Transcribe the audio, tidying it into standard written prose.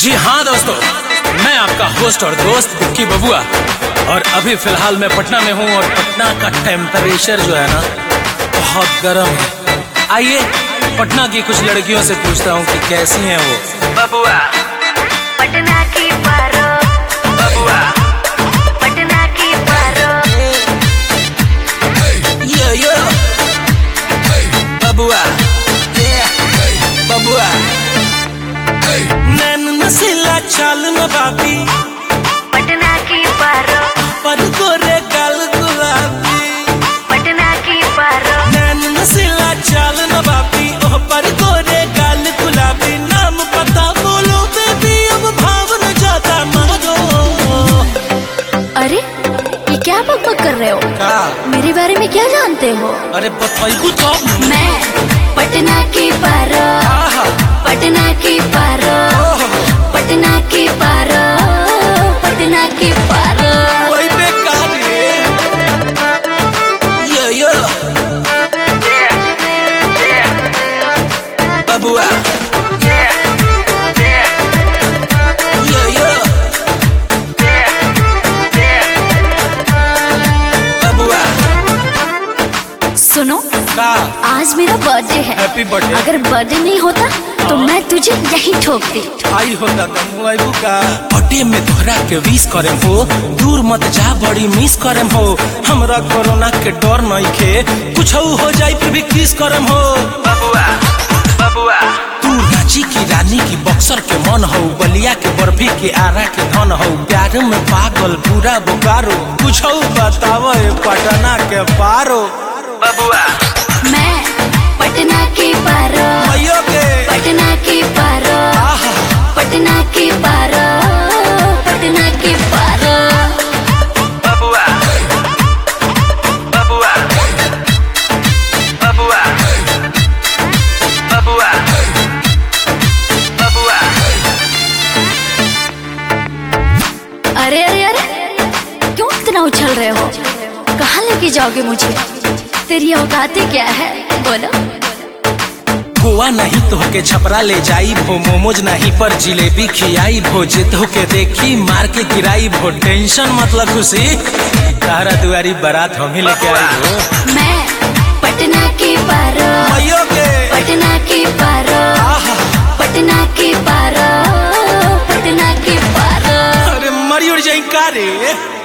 जी हाँ दोस्तों, मैं आपका होस्ट और दोस्त विक्की बबुआ और अभी फिलहाल मैं पटना में हूँ और पटना का टेम्परेचर जो है ना बहुत गर्म है। आइए पटना की कुछ लड़कियों से पूछता हूँ कि कैसी हैं वो। बबुआ पटना की पारो, बबुआ पटना की पारो, यो बबुआ बबुआ नैन नसीला चाल न बाबी, पटना की पारो, पर गोरे गाल गुलाबी। पटना की पारो, नैन नसीला चाल न बाबी, ओह पर गोरे गाल गुलाबी। नाम पता बोलो बेबी, अब भाव न जाता मारो। अरे ये क्या बकबक कर रहे हो? का? मेरे बारे में क्या जानते हो? अरे बताइए तो। मैं पटना की पारो, आहा, पटना की पारो, ओह, पटना की पारो, पटना की पारो। वही बेकार है। यो बबुआ यो बबुआ सुनो, का? आज मेरा बर्थडे है। Happy birthday. अगर बर्थडे नहीं होता तो मैं तुझे यहीं ठोकती। आई होता कमुआइबू का। बर्थडे में तोहरा के विश करेम हो, दूर मत जा बड़ी मिस करेम हो। हमरा कोरोना के डर नहीं खे, कुछ हो जाए फिर भी किस करेम हो। बबुआ बबुआ तू रांची की रानी की बक्सर के मन हो, बलिया के बर्फी के आरा के धन हो। प्यार में पागल पूरा बोकारो, कुछ बताओ पटना के पारो। बबुआ मैं पटना की पारो, मयो के पटना की पारो, आहा, पटना की पारो, पटना की पारो। बबुआ बबुआ बबुआ बबुआ बबुआ। अरे अरे अरे, क्यों इतना उछल रहे हो? कहाँ लेके जाओगे मुझे? तेरी औकातें क्या है बोलो? गोवा नहीं तो के छपरा ले जाई भो, मोमोज नहीं पर जिलेबी खियाई भो। जित हो के देखी मार के गिराई भो, टेंशन मतलब खुशी तारा दुआरी बारात हम ही लेके आई भो। मैं पटना की पारो, मयो के पटना की पारो, आहा, पटना की पारो, पटना की पारो। अरे मरी उड़ जाई का रे।